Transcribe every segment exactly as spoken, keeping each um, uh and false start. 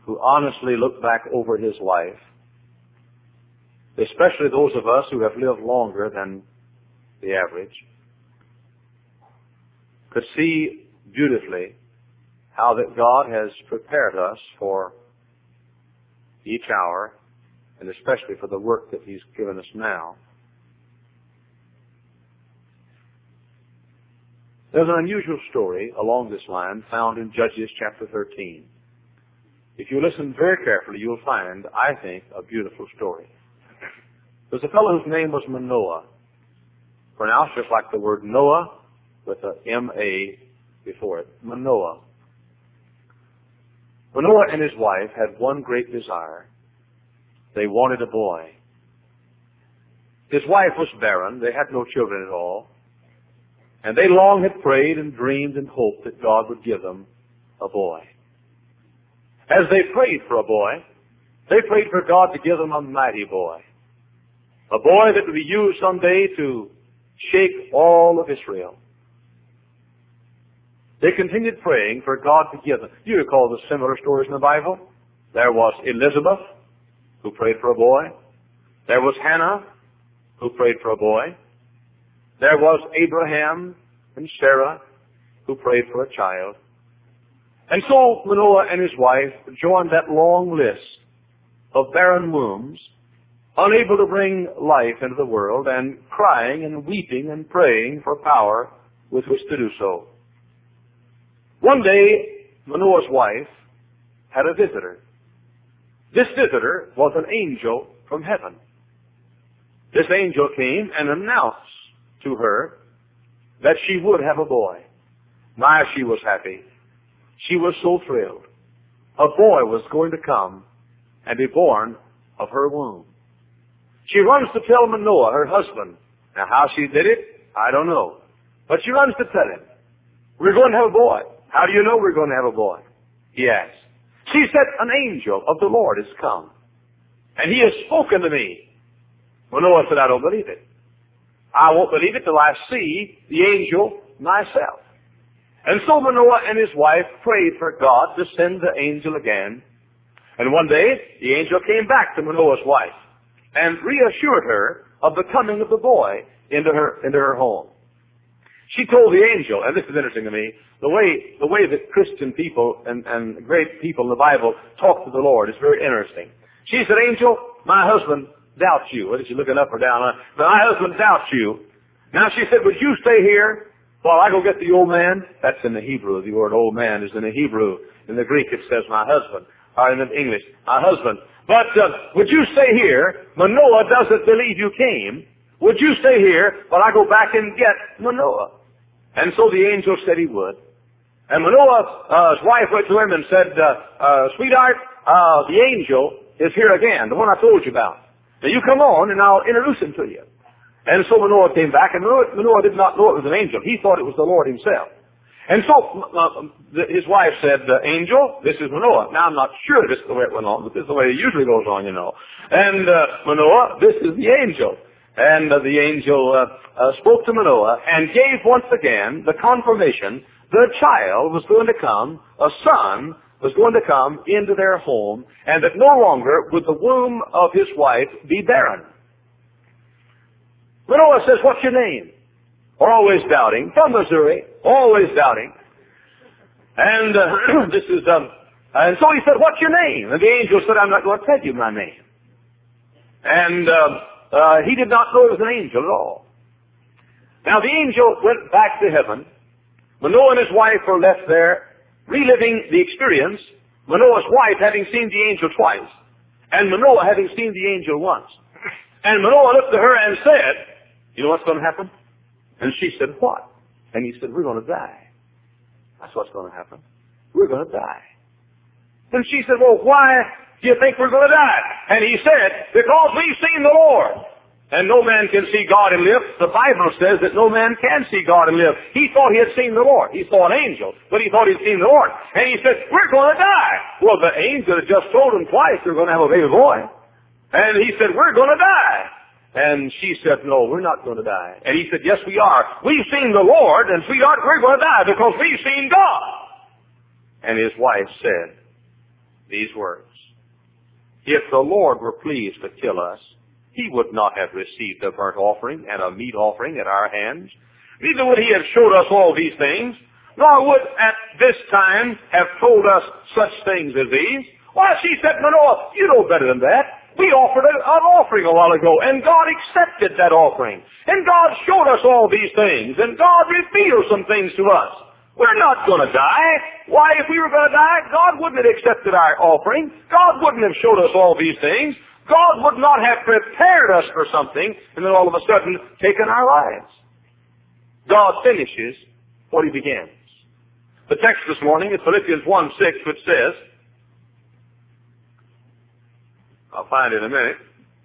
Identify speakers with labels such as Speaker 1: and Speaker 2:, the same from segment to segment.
Speaker 1: who honestly look back over his life, especially those of us who have lived longer than the average, could see beautifully how that God has prepared us for each hour, and especially for the work that He's given us now. There's an unusual story along this line found in Judges chapter thirteen. If you listen very carefully, you'll find, I think, a beautiful story. There's a fellow whose name was Manoah, pronounced just like the word Noah with a M A before it. Manoah. Manoah and his wife had one great desire. They wanted a boy. His wife was barren. They had no children at all. And they long had prayed and dreamed and hoped that God would give them a boy. As they prayed for a boy, they prayed for God to give them a mighty boy. A boy that would be used someday to shake all of Israel. They continued praying for God to give them. You recall the similar stories in the Bible? There was Elizabeth, who prayed for a boy. There was Hannah, who prayed for a boy. There was Abraham and Sarah, who prayed for a child. And so Manoah and his wife joined that long list of barren wombs, unable to bring life into the world, and crying and weeping and praying for power with which to do so. One day, Manoah's wife had a visitor. This visitor was an angel from heaven. This angel came and announced to her that she would have a boy. My, she was happy. She was so thrilled. A boy was going to come and be born of her womb. She runs to tell Manoah, her husband. Now, how she did it, I don't know. But she runs to tell him, we're going to have a boy. How do you know we're going to have a boy? He asked. She said, an angel of the Lord has come, and he has spoken to me. Manoah said, I don't believe it. I won't believe it till I see the angel myself. And so Manoah and his wife prayed for God to send the angel again. And one day, the angel came back to Manoah's wife and reassured her of the coming of the boy into her, into her home. She told the angel, and this is interesting to me, the way, the way that Christian people and, and great people in the Bible talk to the Lord is very interesting. She said, angel, my husband doubts you. What is she looking up or down? My husband doubts you. Now she said, would you stay here while I go get the old man? That's in the Hebrew. The word old man is in the Hebrew. In the Greek it says my husband. Or in the English, my husband. But uh, would you stay here? Manoah doesn't believe you came. Would you stay here while I go back and get Manoah? And so the angel said he would. And Manoah's uh, wife went to him and said, uh, uh, sweetheart, uh, the angel is here again, the one I told you about. Now you come on and I'll introduce him to you. And so Manoah came back, and Manoah, Manoah did not know it was an angel. He thought it was the Lord himself. And so uh, his wife said, uh, angel, this is Manoah. Now I'm not sure this is the way it went on, but this is the way it usually goes on, you know. And uh, Manoah, this is the angel. And uh, the angel uh, uh, spoke to Manoah and gave once again the confirmation the child was going to come, a son was going to come into their home, and that no longer would the womb of his wife be barren. Manoah says, what's your name? Always doubting. From Missouri, always doubting. And uh, this is, um, and so he said, what's your name? And the angel said, I'm not going to tell you my name. And uh, uh, he did not know it was an angel at all. Now the angel went back to heaven. Manoah and his wife were left there, reliving the experience, Manoah's wife having seen the angel twice, and Manoah having seen the angel once. And Manoah looked to her and said, you know what's going to happen? And she said, what? And he said, we're going to die. That's what's going to happen. We're going to die. And she said, well, why do you think we're going to die? And he said, because we've seen the Lord. And no man can see God and live. The Bible says that no man can see God and live. He thought he had seen the Lord. He saw an angel, but he thought he'd seen the Lord. And he said, we're going to die. Well, the angel had just told him twice they're going to have a baby boy. And he said, we're going to die. And she said, no, we're not going to die. And he said, yes, we are. We've seen the Lord, and sweetheart, we're going to die because we've seen God. And his wife said, these words, "If the Lord were pleased to kill us, he would not have received a burnt offering and a meat offering at our hands. Neither would he have showed us all these things, nor would at this time have told us such things as these." Why, she said, "Manoah, you know better than that. We offered an offering a while ago, and God accepted that offering. And God showed us all these things, and God revealed some things to us. We're not going to die. Why, if we were going to die, God wouldn't have accepted our offering. God wouldn't have showed us all these things. God would not have prepared us for something, and then all of a sudden taken our lives." God finishes what he begins. The text this morning is Philippians one six, which says, I'll find it in a minute.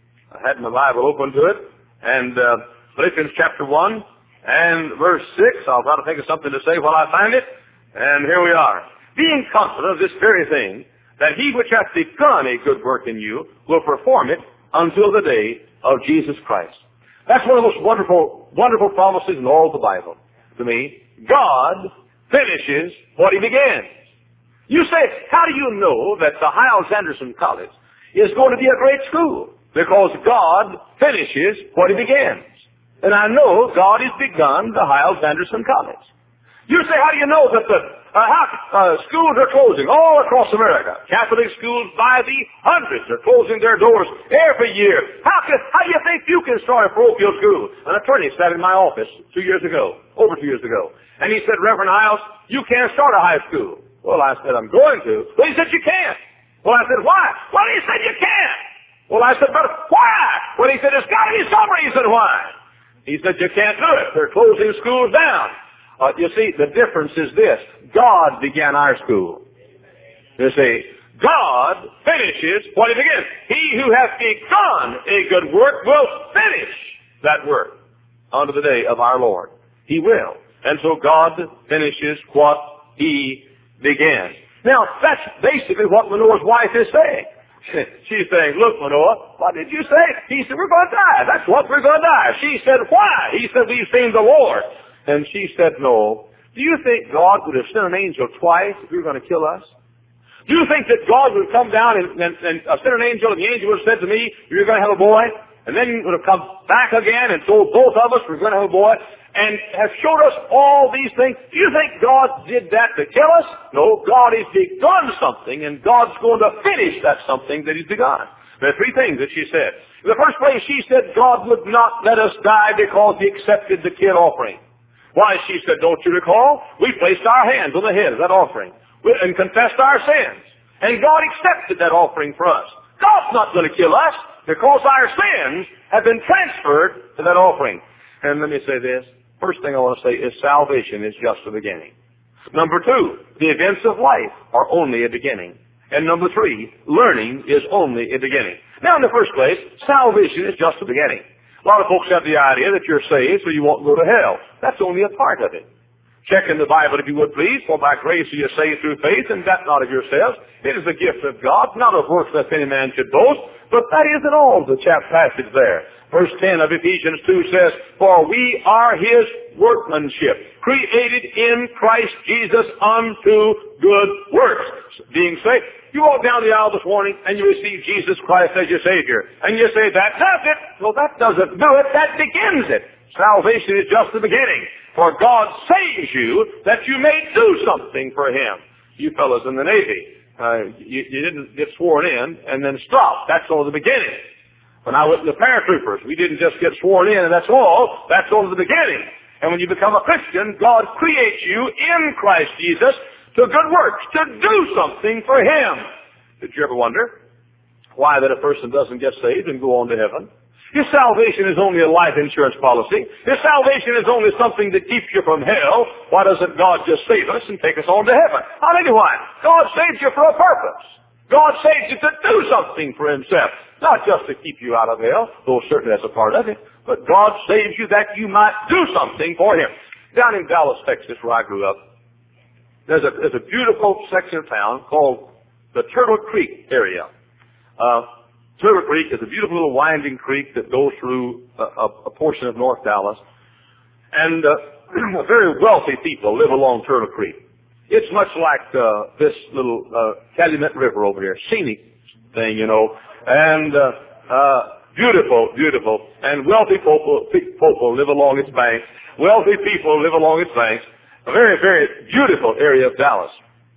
Speaker 1: I had my Bible open to it. And uh, Philippians chapter one and verse six. I'll try to think of something to say while I find it. And here we are. "Being confident of this very thing, that he which hath begun a good work in you will perform it until the day of Jesus Christ." That's one of the most wonderful, wonderful promises in all the Bible to me. God finishes what he begins. You say, how do you know that the Hyles-Anderson College is going to be a great school? Because God finishes what he begins. And I know God has begun the Hyles-Anderson College. You say, how do you know that the uh, how, uh, schools are closing all across America? Catholic schools by the hundreds are closing their doors every year. How can, how do you think you can start a parochial school? An attorney sat in my office two years ago, over two years ago, and he said, "Reverend Hyles, you can't start a high school." Well, I said, "I'm going to." Well, he said, "You can't." Well, I said, "Why?" Well, he said, "You can't." Well, I said, "But why?" Well, he said, "There's got to be some reason why." He said, "You can't do it. They're closing schools down." Uh, you see, the difference is this. God began our school. You see, God finishes what he begins. He who hath begun a good work will finish that work unto the day of our Lord. He will. And so God finishes what he began. Now, that's basically what Manoah's wife is saying. She's saying, "Look, Manoah, what did you say?" He said, "We're going to die. That's what we're going to die." She said, "Why?" He said, "We've seen the Lord." And she said, "No. Do you think God would have sent an angel twice if he were going to kill us? Do you think that God would have come down and, and, and uh, sent an angel, and the angel would have said to me, 'You're going to have a boy'? And then he would have come back again and told both of us we're going to have a boy, and have showed us all these things? Do you think God did that to kill us? No, God has begun something, and God's going to finish that something that he's begun." There are three things that she said. In the first place, she said God would not let us die because he accepted the kid offering. Why, she said, don't you recall? We placed our hands on the head of that offering and confessed our sins. And God accepted that offering for us. God's not going to kill us because our sins have been transferred to that offering. And let me say this. First thing I want to say is salvation is just the beginning. Number two, the events of life are only a beginning. And number three, learning is only a beginning. Now, in the first place, salvation is just the beginning. A lot of folks have the idea that you're saved so you won't go to hell. That's only a part of it. Check in the Bible, if you would please. "For by grace are you saved through faith, and that not of yourselves. It is the gift of God, not of works that any man should boast." But that isn't all the chap passage there. Verse ten of Ephesians two says, "For we are his workmanship, created in Christ Jesus unto good works." Being saved. You walk down the aisle this morning and you receive Jesus Christ as your Savior. And you say, "That does it." Well, that doesn't do it. That begins it. Salvation is just the beginning. For God saves you that you may do something for him. You fellows in the Navy, uh, you, you didn't get sworn in and then stop. That's only the beginning. When I went to the paratroopers, we didn't just get sworn in and that's all. That's only the beginning. And when you become a Christian, God creates you in Christ Jesus to good works, to do something for him. Did you ever wonder why that a person doesn't get saved and go on to heaven? His salvation is only a life insurance policy. His salvation is only something that keeps you from hell. Why doesn't God just save us and take us on to heaven? I'll tell you why. God saved you for a purpose. God saved you to do something for himself. Not just to keep you out of hell, though certainly that's a part of it. But God saves you that you might do something for him. Down in Dallas, Texas, where I grew up, there's a, there's a beautiful section of town called the Turtle Creek area. Uh, Turtle Creek is a beautiful little winding creek that goes through a, a, a portion of North Dallas. And uh, very wealthy people live along Turtle Creek. It's much like uh, this little uh, Calumet River over here, scenic thing, you know, and uh, uh, beautiful, beautiful. And wealthy people, people live along its banks. Wealthy people live along its banks. A very, very beautiful area of Dallas.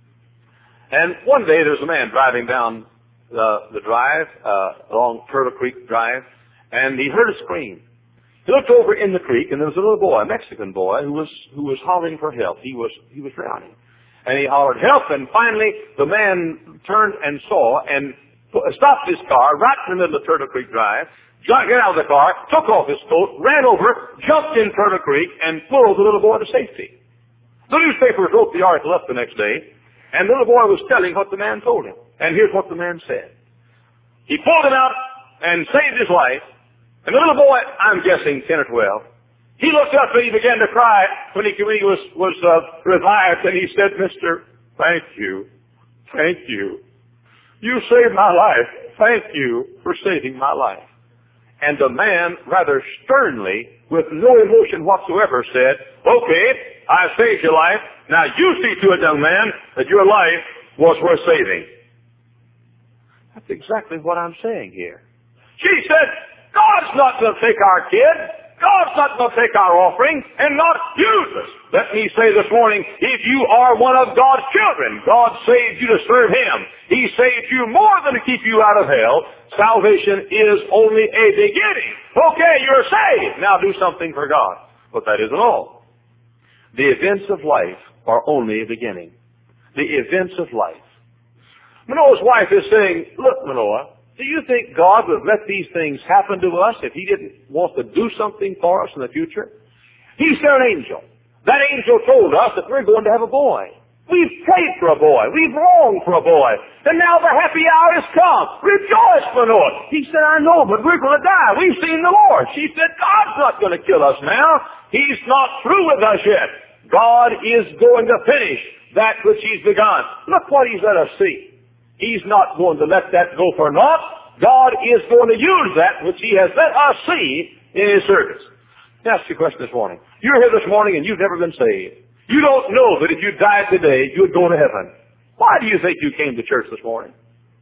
Speaker 1: And one day there's a man driving down the, the drive, uh, along Turtle Creek Drive, and he heard a scream. He looked over in the creek, and there was a little boy, a Mexican boy, who was who was hollering for help. He was he was drowning, and he hollered help. And finally, the man turned and saw and stopped his car right in the middle of Turtle Creek Drive. Got out of the car, took off his coat, ran over, jumped in Turtle Creek, and pulled the little boy to safety. The newspapers wrote the article up the next day, and the little boy was telling what the man told him. And here's what the man said. He pulled him out and saved his life. And the little boy, I'm guessing ten or twelve, he looked up and he began to cry when he, when he was, was uh, revived, and he said, Mister, thank you, thank you. You saved my life. Thank you for saving my life. And the man, rather sternly, with no emotion whatsoever, said, okay, I saved your life. Now you see to it, young man, that your life was worth saving. That's exactly what I'm saying here. She said, God's not going to take our kid. God's not going to take our offering and not use us. Let me say this morning, if you are one of God's children, God saved you to serve Him. He saved you more than to keep you out of hell. Salvation is only a beginning. Okay, you're saved. Now do something for God. But that isn't all. The events of life are only a beginning. The events of life. Manoah's wife is saying, look, Manoah, do you think God would let these things happen to us if He didn't want to do something for us in the future? He sent an angel. That angel told us that we're going to have a boy. We've prayed for a boy. We've longed for a boy. And now the happy hour has come. Rejoice, Manoah. He said, I know, but we're going to die. We've seen the Lord. She said, God's not going to kill us now. He's not through with us yet. God is going to finish that which He's begun. Look what He's let us see. He's not going to let that go for naught. God is going to use that which He has let us see in His service. Let me ask you a question this morning. You're here this morning and you've never been saved. You don't know that if you died today, you would go to heaven. Why do you think you came to church this morning?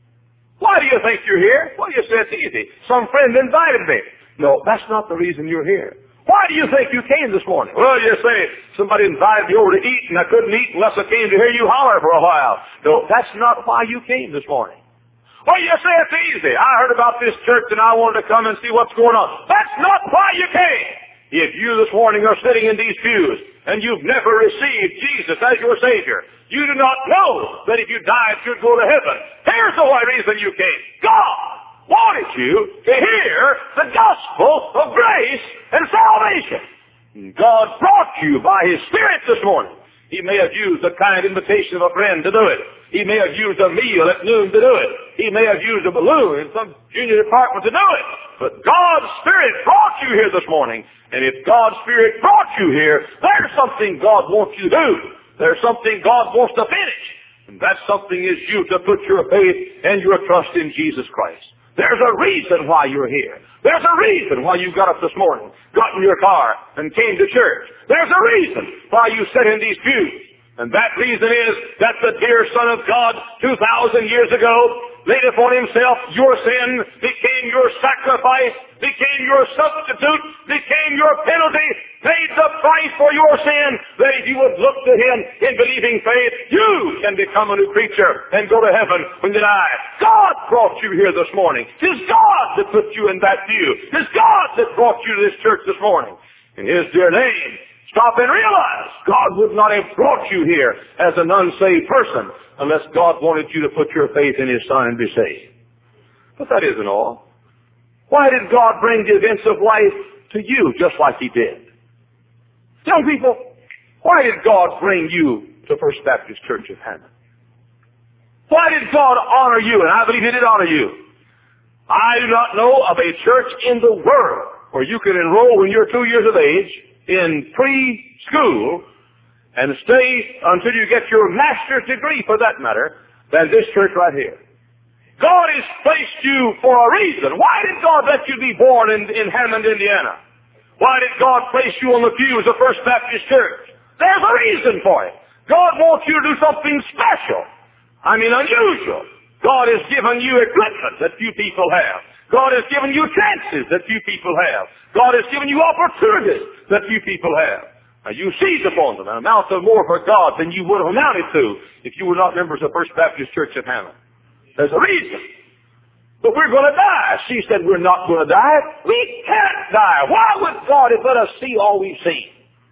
Speaker 1: Why do you think you're here? Well, you say it's easy. Some friend invited me. No, that's not the reason you're here. Why do you think you came this morning? Well, you say, somebody invited me over to eat and I couldn't eat unless I came to hear you holler for a while. No, that's not why you came this morning. Well, you say it's easy. I heard about this church and I wanted to come and see what's going on. That's not why you came. If you this morning are sitting in these pews and you've never received Jesus as your Savior, you do not know that if you died, you'd go to heaven. Here's the whole reason you came. God wanted you to hear the gospel of grace and salvation. God brought you by His Spirit this morning. He may have used a kind invitation of a friend to do it. He may have used a meal at noon to do it. He may have used a balloon in some junior department to do it. But God's Spirit brought you here this morning. And if God's Spirit brought you here, there's something God wants you to do. There's something God wants to finish. And that something is you to put your faith and your trust in Jesus Christ. There's a reason why you're here. There's a reason why you got up this morning, got in your car, and came to church. There's a reason why you sat in these pews. And that reason is that the dear Son of God, two thousand years ago, laid upon Himself your sin, became your sacrifice, became your substitute, became your penalty, paid the price for your sin, that if you would look to Him in believing faith, you can become a new creature and go to heaven when you die. God brought you here this morning. It's God that put you in that pew. It's God that brought you to this church this morning. In His dear name, stop and realize God would not have brought you here as an unsaved person unless God wanted you to put your faith in His Son and be saved. But that isn't all. Why did God bring the events of life to you just like He did? Young people, why did God bring you to First Baptist Church of Hammond? Why did God honor you? And I believe He did honor you. I do not know of a church in the world where you can enroll when you're two years of age in preschool and stay until you get your master's degree, for that matter, than this church right here. God has placed you for a reason. Why did God let you be born in, in Hammond, Indiana? Why did God place you on the pews of First Baptist Church? There's a reason for it. God wants you to do something special. I mean unusual. God has given you equipment that few people have. God has given you chances that few people have. God has given you opportunities that few people have. Now you seize upon them and amount to more for God than you would have amounted to if you were not members of First Baptist Church of Hammond. There's a reason. But we're going to die. She said we're not going to die. We can't die. Why would God have let us see all we've seen?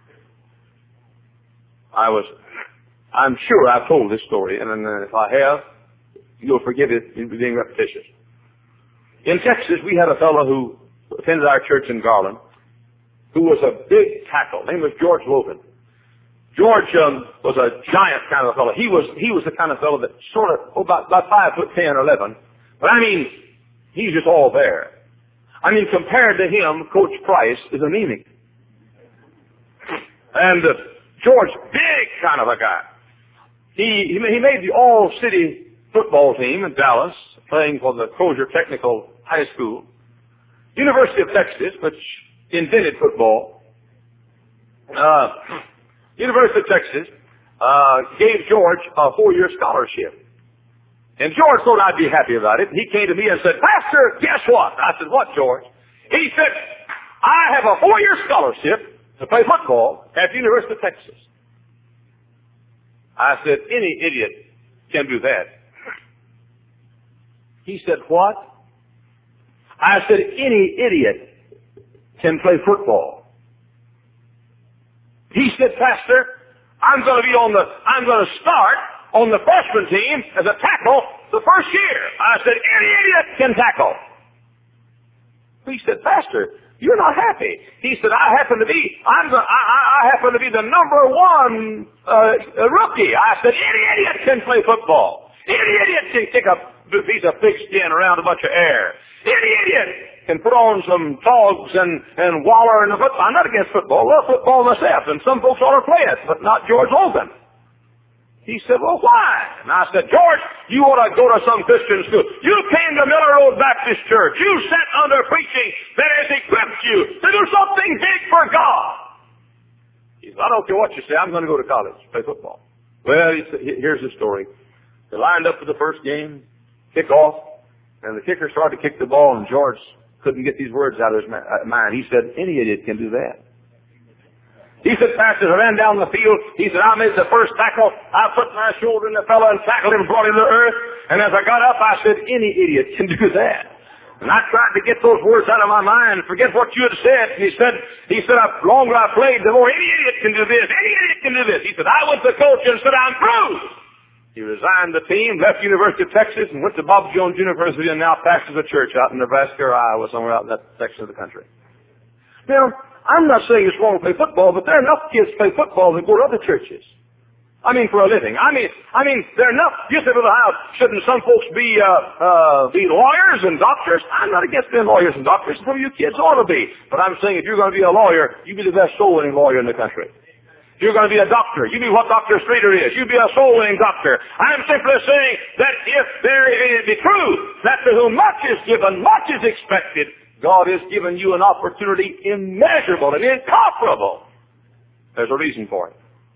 Speaker 1: I was, I'm sure I've told this story, and if I have, you'll forgive it in being repetitious. In Texas, we had a fellow who attended our church in Garland, who was a big tackle. His name was George Logan. George um, was a giant kind of fellow. He was he was the kind of fellow that sort of, oh, about, about five foot ten or eleven. But I mean, he's just all there. I mean, compared to him, Coach Price is anemic. And uh, George, big kind of a guy. He he made the all-city football team in Dallas, playing for the Crozier Technical High School. University of Texas, which invented football. Uh, University of Texas uh, gave George a four-year scholarship. And George thought I'd be happy about it. He came to me and said, Pastor, guess what? I said, what, George? He said, I have a four-year scholarship to play football at the University of Texas. I said, any idiot can do that. He said, what? I said, any idiot can play football. He said, Pastor, I'm going to be on the, I'm going to start on the freshman team as a tackle the first year. I said, any idiot can tackle. He said, Pastor, you're not happy. He said, I happen to be, I'm the, I, I happen to be the number one uh, rookie. I said, any idiot can play football. Any idiot can kick a piece of pigskin around a bunch of air. Any idiot can put on some togs and, and waller in the football. I'm not against football. I love football myself, and some folks ought to play it, but not George Logan. He said, well, why? And I said, George, you ought to go to some Christian school. You came to Miller Road Baptist Church. You sat under preaching that has equipped you to do something big for God. He said, I don't care what you say. I'm going to go to college, play football. Well, he said, here's the story. They lined up for the first game, kick off, and the kicker started to kick the ball, and George couldn't get these words out of his mind. He said, any idiot can do that. He said, Pastor, I ran down the field. He said, I made the first tackle. I put my shoulder in the fellow and tackled him and brought him to the earth. And as I got up, I said, any idiot can do that. And I tried to get those words out of my mind and forget what you had said. And he said, he said, the longer I played, the more any idiot can do this. Any idiot can do this. He said, I went to the coach and said, I'm through. He resigned the team, left the University of Texas, and went to Bob Jones University, and now pastors a church out in Nebraska or Iowa, somewhere out in that section of the country. Now, I'm not saying it's wrong to play football, but there are enough kids play football that go to other churches. I mean, for a living. I mean, I mean, there are enough. You say, well, how shouldn't some folks be uh, uh, be lawyers and doctors? I'm not against being lawyers and doctors. Some of you kids ought to be. But I'm saying if you're going to be a lawyer, you be the best soul-winning lawyer in the country. If you're going to be a doctor, you be what Doctor Streeter is. You be a soul-winning doctor. I'm simply saying that if there is the truth that to whom much is given, much is expected, God has given you an opportunity immeasurable and incomparable. There's a reason for it.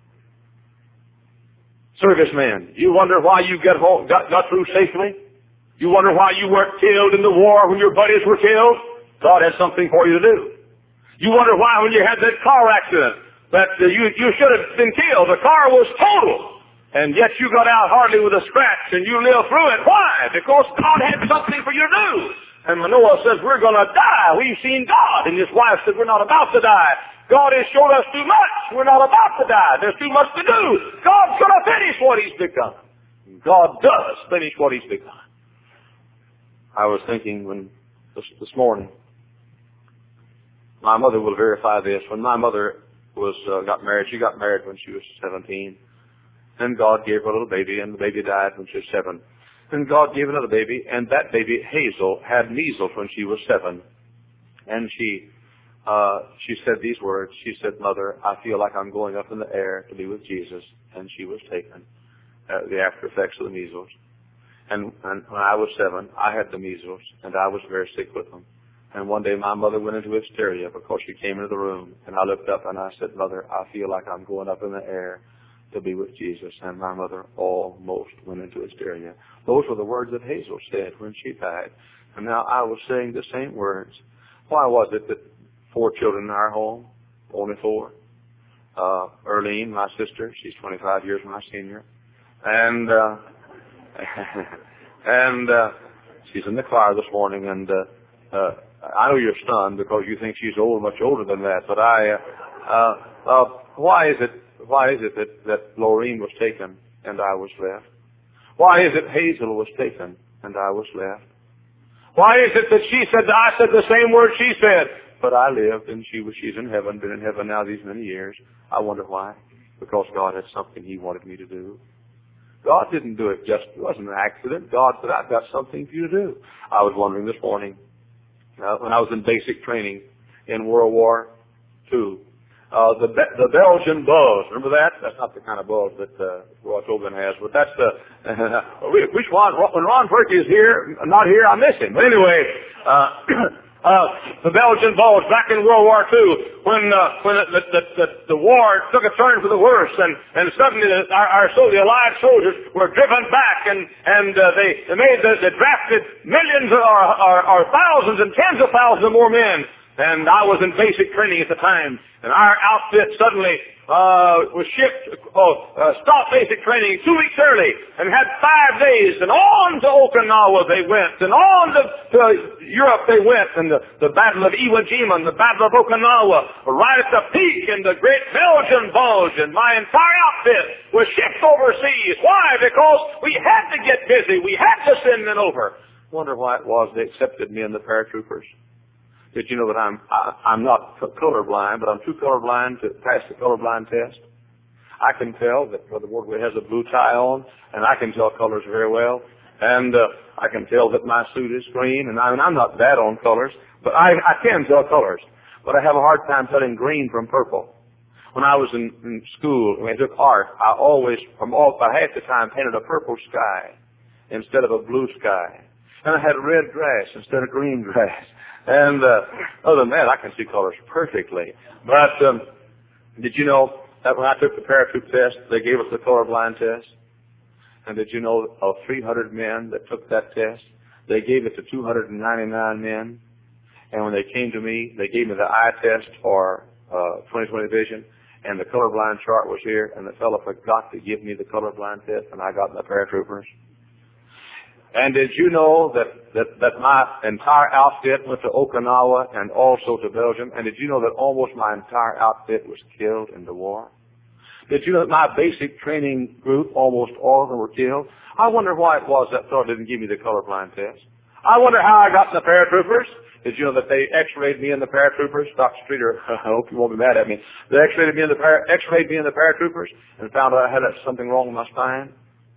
Speaker 1: Servicemen, you wonder why you get home, got, got through safely? You wonder why you weren't killed in the war when your buddies were killed? God has something for you to do. You wonder why when you had that car accident that uh, you, you should have been killed. The car was total. And yet you got out hardly with a scratch and you lived through it. Why? Because God had something for you to do. And Manoah says, we're going to die. We've seen God. And his wife said, we're not about to die. God has shown us too much. We're not about to die. There's too much to do. God's going to finish what he's begun. God does finish what he's begun. I was thinking when this, this morning, my mother will verify this. When my mother was uh, got married, she got married when she was seventeen. And God gave her a little baby, and the baby died when she was seven. And God gave another baby, and that baby, Hazel, had measles when she was seven. And she uh, she said these words. She said, Mother, I feel like I'm going up in the air to be with Jesus. And she was taken, uh, the after effects of the measles. And, and when I was seven, I had the measles, and I was very sick with them. And one day my mother went into hysteria because she came into the room. And I looked up and I said, Mother, I feel like I'm going up in the air to be with Jesus, and my mother almost went into hysteria. Those were the words that Hazel said when she died. And now I was saying the same words. Why was it that four children in our home, only four? Uh, Erlene, my sister, she's twenty-five years my senior. And, uh, and, uh, she's in the choir this morning, and, uh, uh, I know you're stunned because you think she's old, much older than that, but I, uh, uh, uh why is it, why is it that, that Lorene was taken and I was left? Why is it Hazel was taken and I was left? Why is it that she said, I said the same word she said, but I lived and she was, she's in heaven, been in heaven now these many years. I wonder why. Because God had something He wanted me to do. God didn't do it just, it wasn't an accident. God said, I've got something for you to do. I was wondering this morning, uh, when I was in basic training in World War Two, uh, the the Belgian Bulls, remember that? That's not the kind of bulls that uh, Roy Tobin has, but that's the, uh, which one, when Ron Perky is here, not here, I miss him. But anyway, uh, Uh, the Belgian Bulls back in World War Two, when uh, when the, the, the, the war took a turn for the worse, and, and suddenly the, our, our so the Allied soldiers were driven back, and and uh, they, they made the, they drafted millions or, or, or thousands and tens of thousands of more men. And I was in basic training at the time, and our outfit suddenly uh, was shipped, oh, uh, stopped basic training two weeks early, and had five days, and on to Okinawa they went, and on to, to Europe they went, and the, the Battle of Iwo Jima, and the Battle of Okinawa, right at the peak, and the Great Belgian Bulge, and my entire outfit was shipped overseas. Why? Because we had to get busy. We had to send men over. Wonder why it was they accepted me in the paratroopers. Did you know that I'm I, I'm not colorblind, but I'm too colorblind to pass the colorblind test? I can tell that Brother Wardway has a blue tie on, and I can tell colors very well. And uh, I can tell that my suit is green, and I mean, I'm not bad on colors, but I, I can tell colors. But I have a hard time telling green from purple. When I was in, in school, when I took art, I always, from all, about half the time, painted a purple sky instead of a blue sky. And I had red grass instead of green grass. And uh, other than that, I can see colors perfectly. But um, did you know that when I took the paratroop test, they gave us the colorblind test? And did you know of three hundred men that took that test, they gave it to two hundred ninety-nine men? And when they came to me, they gave me the eye test for uh, twenty twenty vision, and the colorblind chart was here, and the fellow forgot to give me the colorblind test, and I got the paratroopers. And did you know that, that, that my entire outfit went to Okinawa and also to Belgium? And did you know that almost my entire outfit was killed in the war? Did you know that my basic training group, almost all of them were killed? I wonder why it was that fellow didn't give me the colorblind test. I wonder how I got in the paratroopers. Did you know that they x-rayed me in the paratroopers? Doctor Streeter, I hope you won't be mad at me. They x-rayed me in the, para- x-rayed me in the paratroopers and found out I had something wrong with my spine.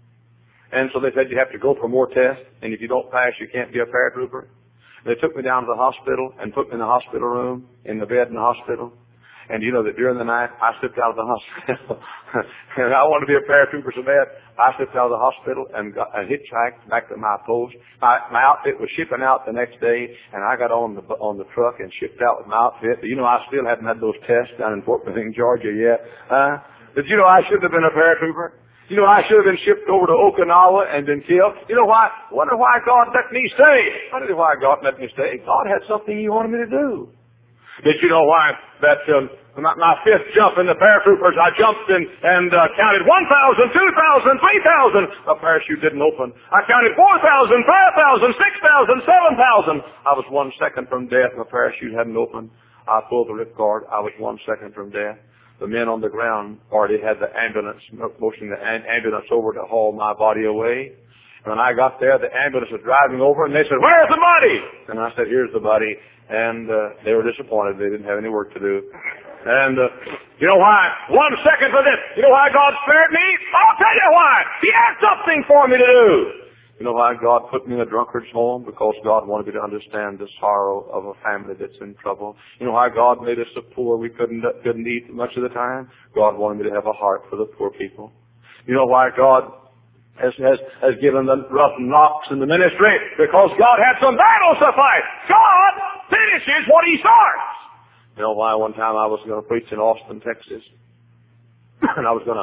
Speaker 1: And so they said you have to go for more tests, and if you don't pass, you can't be a paratrooper. They took me down to the hospital and put me in the hospital room, in the bed in the hospital. And you know that during the night, I slipped out of the hospital. And I wanted to be a paratrooper so bad. I slipped out of the hospital and got and hitchhiked back to my post. My, my outfit was shipping out the next day, and I got on the on the truck and shipped out with my outfit. But you know, I still hadn't had those tests down in Fort Benning, Georgia yet. Huh? Did you know I should have been a paratrooper? You know, I should have been shipped over to Okinawa and been killed. You know why? Wonder why God let me stay. I don't know why God let me stay. God had something He wanted me to do. Did you know why that um, my, my fifth jump in the paratroopers, I jumped and, and uh, counted one thousand, two thousand, three thousand. My parachute didn't open. I counted four thousand, five thousand, six thousand, seven thousand. I was one second from death. My parachute hadn't opened. I pulled the ripcord. I was one second from death. The men on the ground already had the ambulance, motioning the ambulance over to haul my body away. And when I got there, the ambulance was driving over, and they said, "Where's the body?" And I said, "Here's the body." And uh, they were disappointed. They didn't have any work to do. And uh, you know why? One second for this. You know why God spared me? I'll tell you why. He had something for me to do. You know why God put me in a drunkard's home? Because God wanted me to understand the sorrow of a family that's in trouble. You know why God made us so poor we couldn't couldn't eat much of the time? God wanted me to have a heart for the poor people. You know why God has has, has given the rough knocks in the ministry? Because God had some battles to fight. God finishes what He starts. You know why one time I was going to preach in Austin, Texas, and I was going to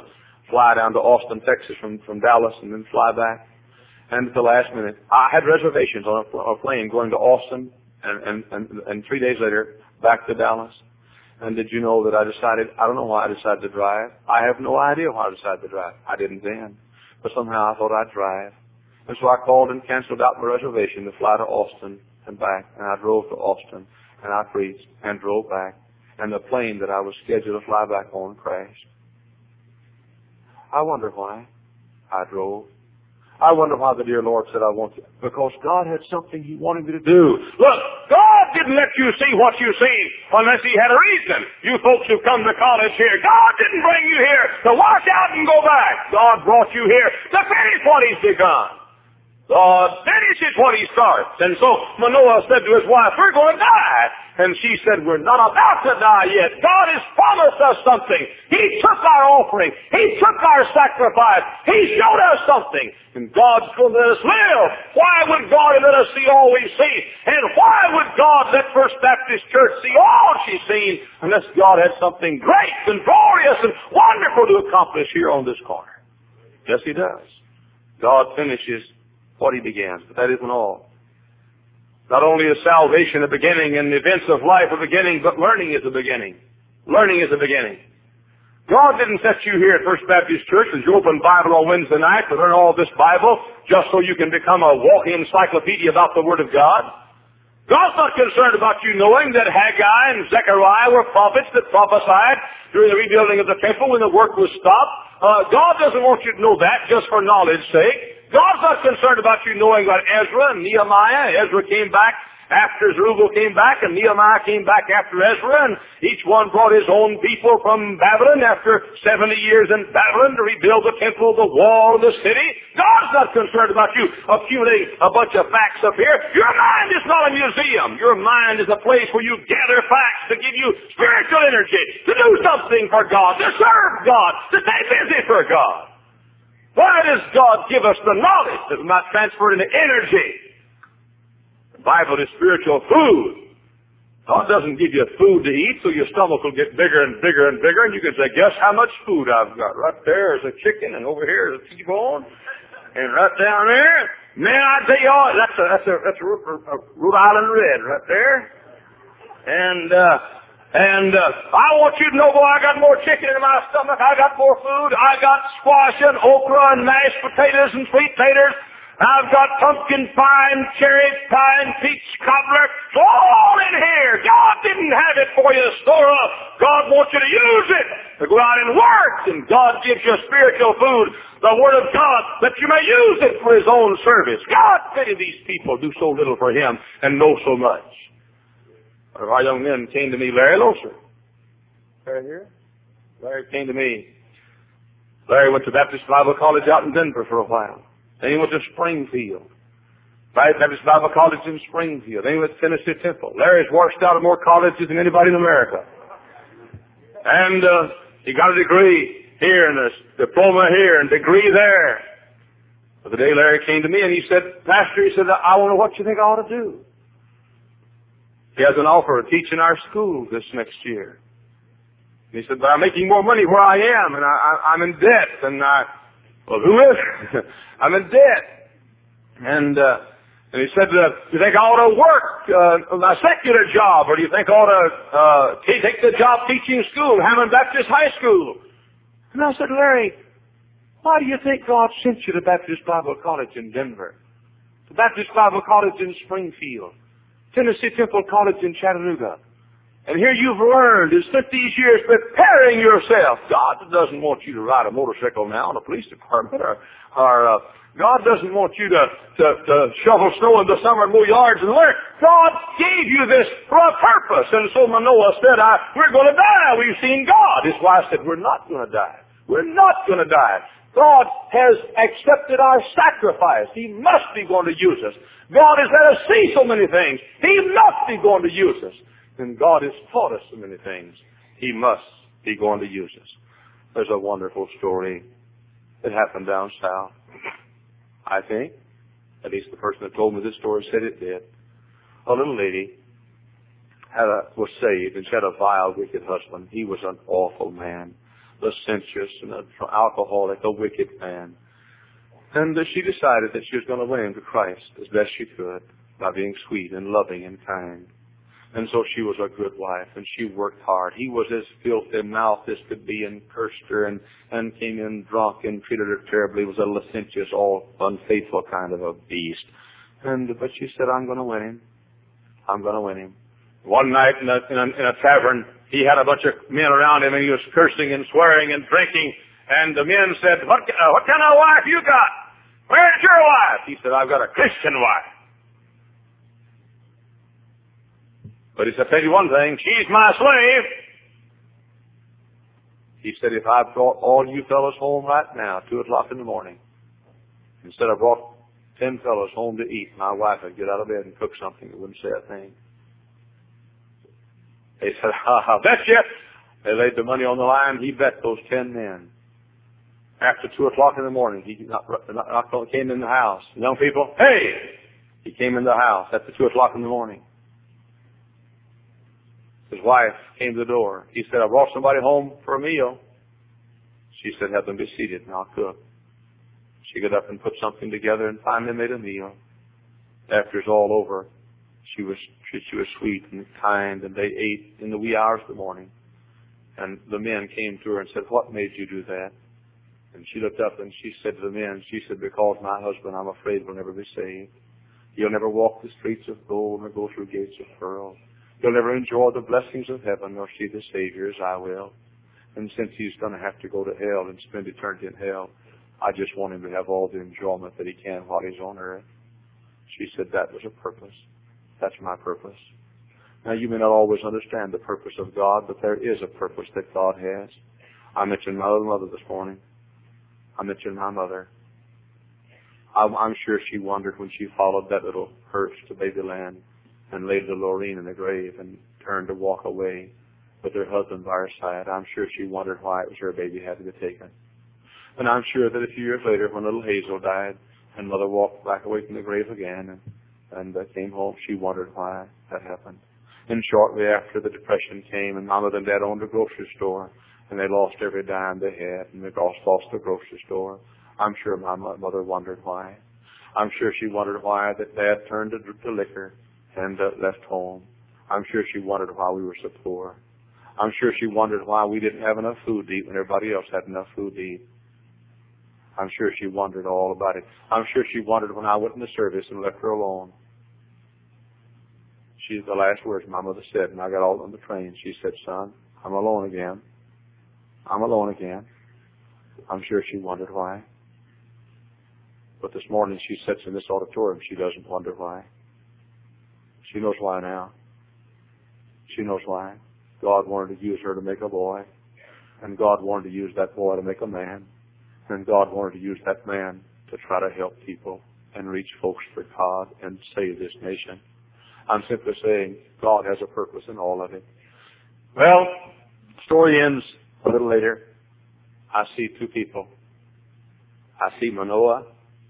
Speaker 1: fly down to Austin, Texas from, from Dallas and then fly back. And at the last minute, I had reservations on a, a plane going to Austin and, and, and, and three days later back to Dallas. And did you know that I decided, I don't know why I decided to drive. I have no idea why I decided to drive. I didn't then. But somehow I thought I'd drive. And so I called and canceled out my reservation to fly to Austin and back. And I drove to Austin and I preached and drove back. And the plane that I was scheduled to fly back on crashed. I wonder why I drove. I wonder why the dear Lord said I want you. Because God had something He wanted me to do. Look, God didn't let you see what you see unless He had a reason. You folks who come to college here, God didn't bring you here to wash out and go back. God brought you here to finish what He's begun. God finishes what He starts. And so Manoah said to his wife, we're going to die. And she said, we're not about to die yet. God has promised us something. He took our offering. He took our sacrifice. He showed us something. And God's going to let us live. Why would God let us see all we see? And why would God let First Baptist Church see all she's seen unless God had something great and glorious and wonderful to accomplish here on this corner? Yes, He does. God finishes what He began. But that isn't all. Not only is salvation a beginning and the events of life a beginning, but learning is a beginning. Learning is a beginning. God didn't set you here at First Baptist Church as you open Bible on Wednesday night to learn all this Bible just so you can become a walking encyclopedia about the Word of God. God's not concerned about you knowing that Haggai and Zechariah were prophets that prophesied during the rebuilding of the temple when the work was stopped. Uh, God doesn't want you to know that just for knowledge's sake. God's not concerned about you knowing about Ezra and Nehemiah. Ezra came back after Zerubbabel came back, and Nehemiah came back after Ezra, and each one brought his own people from Babylon after seventy years in Babylon to rebuild the temple, the wall, the city. God's not concerned about you accumulating a bunch of facts up here. Your mind is not a museum. Your mind is a place where you gather facts to give you spiritual energy, to do something for God, to serve God, to stay busy for God. Why does God give us the knowledge that we might transfer it into energy? The Bible is spiritual food. God doesn't give you food to eat so your stomach will get bigger and bigger and bigger, and you can say, guess how much food I've got? Right there is a chicken, and over here is a T-bone, and right down there, man, I tell you all, that's a, that's a, that's a, a Rhode Island Red right there. And, uh, And uh, I want you to know, boy, I got more chicken in my stomach. I got more food. I got squash and okra and mashed potatoes and sweet taters. I've got pumpkin pie and cherry pie and peach cobbler. It's all in here. God didn't have it for you to store up. God wants you to use it to go out and work. And God gives you spiritual food, the Word of God, that you may use it for His own service. God pity these people do so little for Him and know so much. One of our young men came to me, Larry Loser. Larry here? Larry came to me. Larry went to Baptist Bible College out in Denver for a while. Then he went to Springfield. Baptist Bible College in Springfield. Then he went to Tennessee Temple. Larry's washed out of more colleges than anybody in America. And uh, he got a degree here and a diploma here and degree there. But the day Larry came to me and he said, Pastor, he said, I wonder what you think I ought to do. He has an offer to teach in our school this next year. And he said, but I'm making more money where I am, and I, I, I'm in debt. And I, well, who is? I'm in debt. And uh, and he said, uh, do you think I ought to work uh, a secular job, or do you think I ought to uh, t- take the job teaching school, Hammond Baptist High School? And I said, Larry, why do you think God sent you to Baptist Bible College in Denver, to Baptist Bible College in Springfield, Tennessee Temple College in Chattanooga? And here you've learned and spent these years preparing yourself. God doesn't want you to ride a motorcycle now in a police department, or, or uh, God doesn't want you to, to, to shovel snow in the summer and mow yards and learn. God gave you this for a purpose. And so Manoah said, I, we're going to die. We've seen God. His wife said, we're not going to die. We're not going to die. God has accepted our sacrifice. He must be going to use us. God has let us see so many things. He must be going to use us. And God has taught us so many things. He must be going to use us. There's a wonderful story that happened down south. I think, at least the person that told me this story said it did. A little lady had a, was saved and she had a vile, wicked husband. He was an awful man. licentious and an alcoholic, a wicked man. And uh, she decided that she was going to win him to Christ as best she could by being sweet and loving and kind. And so she was a good wife, and she worked hard. He was as filthy-mouthed as could be, and cursed her, and, and came in drunk and treated her terribly. He was a licentious, all unfaithful kind of a beast. And but she said, I'm going to win him. I'm going to win him. One night in a, in, a, in a tavern, he had a bunch of men around him, and he was cursing and swearing and drinking. And the men said, what, uh, what kind of wife you got? Where's your wife? He said, I've got a Christian wife. But he said, I'll tell you one thing, she's my slave. He said, if I brought all you fellows home right now, two o'clock in the morning, instead of brought ten fellows home to eat, my wife would get out of bed and cook something that wouldn't say a thing. They said, I'll bet you. They laid the money on the line. He bet those ten men. After two o'clock in the morning, he knocked, knocked, came in the house. Young people, hey! He came in the house after two o'clock in the morning. His wife came to the door. He said, I brought somebody home for a meal. She said, have them be seated and I'll cook. She got up and put something together and finally made a meal. After it's all over, she was she was sweet and kind, and they ate in the wee hours of the morning. And the men came to her and said, what made you do that? And she looked up and she said to the men, she said, because my husband, I'm afraid, will never be saved. He'll never walk the streets of gold nor go through gates of pearl. He'll never enjoy the blessings of heaven nor see the Savior as I will. And since he's going to have to go to hell and spend eternity in hell, I just want him to have all the enjoyment that he can while he's on earth. She said that was a purpose. That's my purpose. Now, you may not always understand the purpose of God, but there is a purpose that God has. I mentioned my little mother this morning. I mentioned my mother. I'm, I'm sure she wondered when she followed that little hearse to Babyland and laid little Lorene in the grave and turned to walk away with her husband by her side. I'm sure she wondered why it was her baby had to be taken. And I'm sure that a few years later, when little Hazel died and Mother walked back away from the grave again and, and uh, came home, she wondered why that happened. And shortly after, the Depression came, and Mama and Dad owned a grocery store, and they lost every dime they had, and they lost, lost the grocery store. I'm sure my mother wondered why. I'm sure she wondered why that Dad turned to, to liquor and uh, left home. I'm sure she wondered why we were so poor. I'm sure she wondered why we didn't have enough food to eat when everybody else had enough food to eat. I'm sure she wondered all about it. I'm sure she wondered when I went in the service and left her alone. She's the last words my mother said, and I got all on the train. She said, son, I'm alone again. I'm alone again. I'm sure she wondered why. But this morning she sits in this auditorium. She doesn't wonder why. She knows why now. She knows why. God wanted to use her to make a boy, and God wanted to use that boy to make a man, and God wanted to use that man to try to help people and reach folks for God and save this nation. I'm simply saying God has a purpose in all of it. Well, the story ends a little later. I see two people. I see Manoah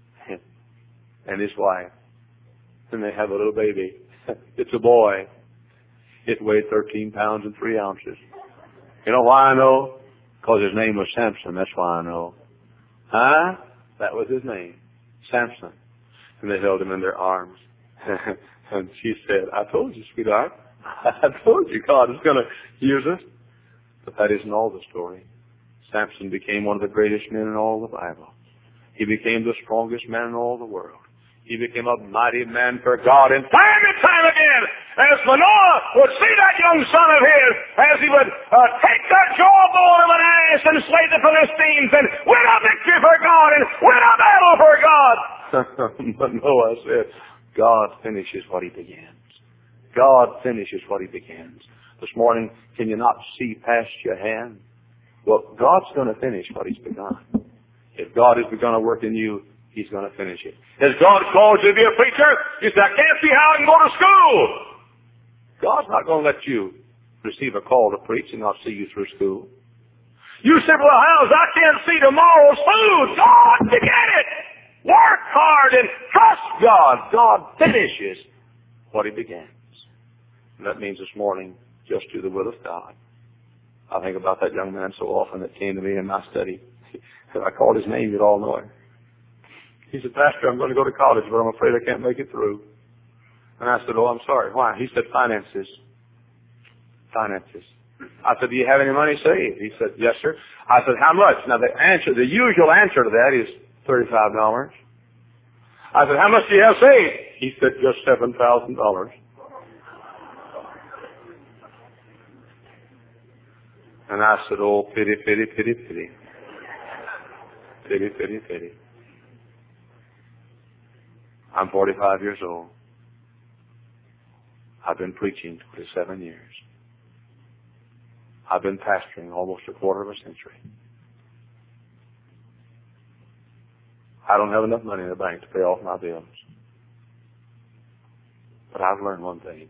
Speaker 1: and his wife, and they have a little baby. It's a boy. It weighed thirteen pounds and three ounces. You know why I know? Because his name was Samson. That's why I know. Huh? That was his name, Samson. And they held him in their arms. And she said, I told you, sweetheart. I told you God is going to use us. But that isn't all the story. Samson became one of the greatest men in all the Bible. He became the strongest man in all the world. He became a mighty man for God. And time and time again, as Manoah would see that young son of his, as he would uh, take that jawbone of an ass and slay the Philistines and win a victory for God and win a battle for God. Manoah said, God finishes what he begins. God finishes what he begins. This morning, can you not see past your hand? Well, God's going to finish what he's begun. If God has begun a work in you, he's going to finish it. Has God called you to be a preacher? You say, I can't see how I can go to school. God's not going to let you receive a call to preach and not see you through school. You say, well, how's I can't see tomorrow's food? God began it. Work hard and trust God. God finishes what he begins. And that means this morning, just do the will of God. I think about that young man so often that came to me in my study. If I called his name, you'd all know him. He said, Pastor, I'm going to go to college, but I'm afraid I can't make it through. And I said, oh, I'm sorry. Why? He said, finances. Finances. I said, do you have any money saved? He said, yes, sir. I said, how much? Now, the answer, the usual answer to that is thirty-five dollars. I said, how much do you have saved? He said, just seven thousand dollars. And I said, oh, pity, pity, pity, pity. Pity, pity, pity. I'm forty-five years old. I've been preaching twenty-seven years. I've been pastoring almost a quarter of a century. I don't have enough money in the bank to pay off my bills. But I've learned one thing.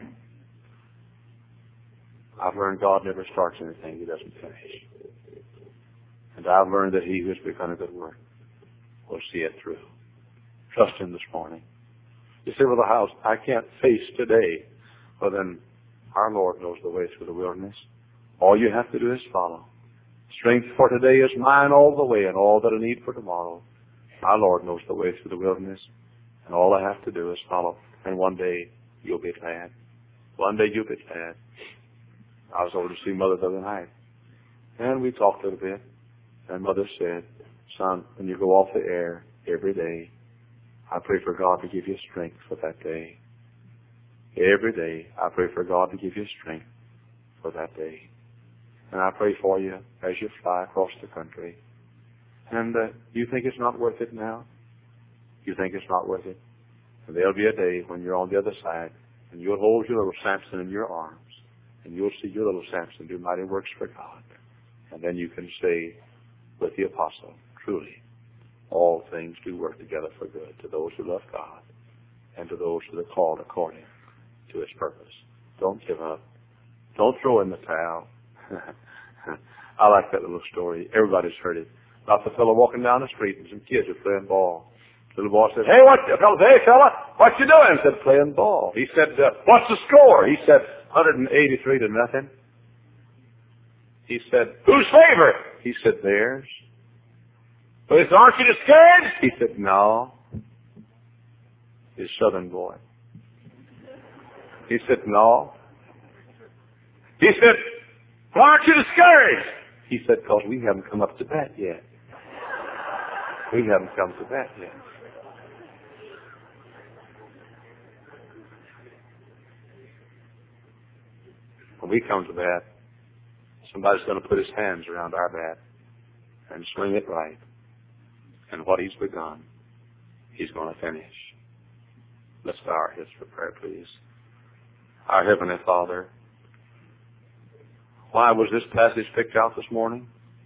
Speaker 1: I've learned God never starts anything He doesn't finish. And I've learned that He who has begun a good work will see it through. Trust Him this morning. You say, well, the house, I can't face today. Well, then our Lord knows the way through the wilderness. All you have to do is follow. Strength for today is mine all the way, and all that I need for tomorrow. Our Lord knows the way through the wilderness, and all I have to do is follow. And one day you'll be glad. One day you'll be glad. I was over to see Mother the other night, and we talked a little bit. And Mother said, son, when you go off the air every day, I pray for God to give you strength for that day. Every day, I pray for God to give you strength for that day. And I pray for you as you fly across the country. And uh, you think it's not worth it now? You think it's not worth it? And there'll be a day when you're on the other side, and you'll hold your little Samson in your arms, and you'll see your little Samson do mighty works for God. And then you can say with the apostle, truly, all things do work together for good to those who love God and to those who are called according to His purpose. Don't give up. Don't throw in the towel. I like that little story. Everybody's heard it. About the fellow walking down the street and some kids are playing ball. The little boy said, hey, what, hey, fella, what you doing? He said, playing ball. He said, uh, what's the score? He said, one hundred eighty-three to nothing. He said, whose favorite? He said, theirs. But he said, aren't you discouraged? He said, no. His southern boy. He said, no. He said, why aren't you discouraged? He said, because we haven't come up to bat yet. We haven't come to bat yet. When we come to bat, somebody's going to put his hands around our bat and swing it right. And what He's begun, He's going to finish. Let's bow our heads for prayer, please. Our Heavenly Father, why was this passage picked out this morning?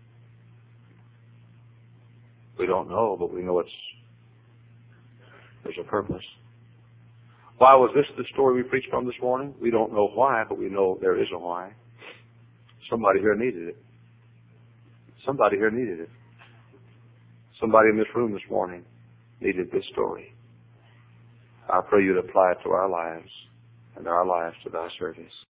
Speaker 1: We don't know, but we know it's there's a purpose. Why was this the story we preached from this morning? We don't know why, but we know there is a why. Somebody here needed it. Somebody here needed it. Somebody in this room this morning needed this story. I pray you'd apply it to our lives and our lives to Thy service.